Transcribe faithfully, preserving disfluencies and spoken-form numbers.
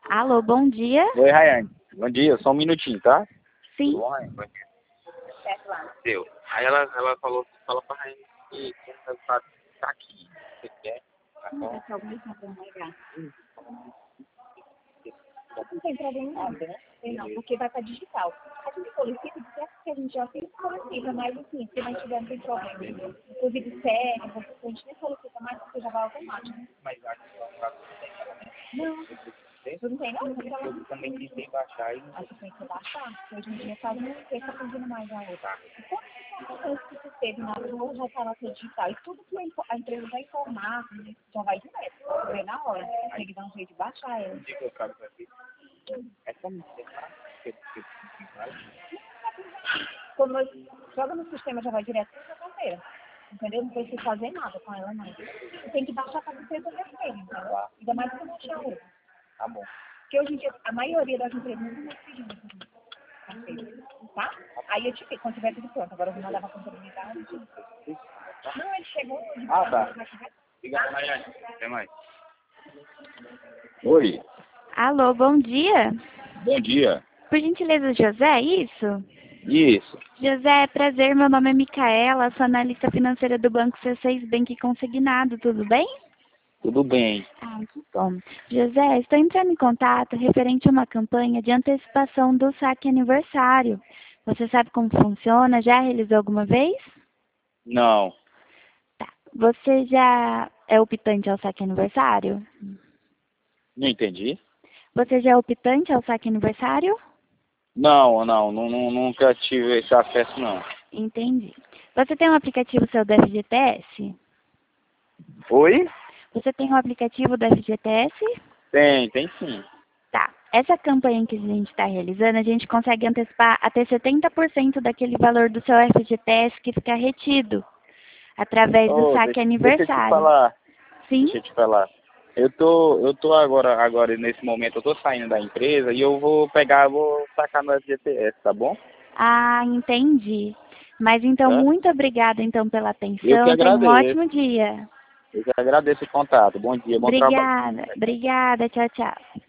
Alô, bom dia. Oi, Rayane. Bom dia, só um minutinho, tá? Sim. Tudo bom, Rayane? Bom dia. Deu. Aí ela, ela falou, fala pra Rayane que o resultado tá aqui. Você quer? Tá bom? Não tem problema não, né? Tem não, porque vai para digital. A gente solicita de certo que a gente já fez solicita, mas assim, se não tiver, não tem problema. Inclusive, sério, você, a gente nem solicita mais, porque já vai automático. Mas acho que ela tem ela, né? Não, Eu não tem não, não tem eu problema. também tentei baixar e não Acho que tem que baixar, porque hoje em dia quase não tem, tá pedindo mais a outra. Então, coisas que você teve na rua já está na sua digital. E tudo que a info- a empresa vai informar, já vai direto, você vê na hora. Tem que dar um jeito de baixar ela. digo, eu quero fazer. É só me encerrar, porque eu preciso mais. Quando nós joga no sistema, já vai direto para a carteira. Entendeu? Não precisa fazer nada com ela, não. Você tem que baixar para você fazer feira, entendeu? Ainda mais que não tinha hoje. Tá bom. Porque hoje em dia, a maioria das empresas não estão pedindo carteira, tá? Aí eu te fico, quando tiver tudo pronto. Agora eu vou mandar para a contabilidade. Não, ele chegou hoje. Ah, tá. Obrigado, Rayane. Até mais. Oi. Alô, bom dia. Bom dia. Por gentileza, José, é isso? Isso. José, é prazer, meu nome é Micaela, sou analista financeira do Banco C seis Bank Consignado, tudo bem? Tudo bem. Ah, que bom. José, estou entrando em contato referente a uma campanha de antecipação do saque aniversário. Você sabe como funciona? Já realizou alguma vez? Não. Tá. Você já é optante ao saque aniversário? Não entendi. Você já é optante ao saque aniversário? Não, não, nu- nu- nunca tive esse acesso, não. Entendi. Você tem um aplicativo seu do F G T S? Oi? Você tem um aplicativo do F G T S? Tem, tem sim. Tá. Essa campanha que a gente está realizando, a gente consegue antecipar até setenta por cento daquele valor do seu F G T S que fica retido, através do Ô, saque deixa, deixa eu te aniversário. falar. Sim? Deixa eu te falar. Eu tô, eu tô agora, agora nesse momento, eu tô saindo da empresa e eu vou pegar, vou sacar no F G T S, tá bom? Ah, entendi. Mas então, Tá? muito obrigada então pela Eu que atenção. Tenha um agradeço. ótimo dia. Eu que agradeço o contato. Bom dia, bom trabalho. Obrigada. Obrigada. Tchau, tchau.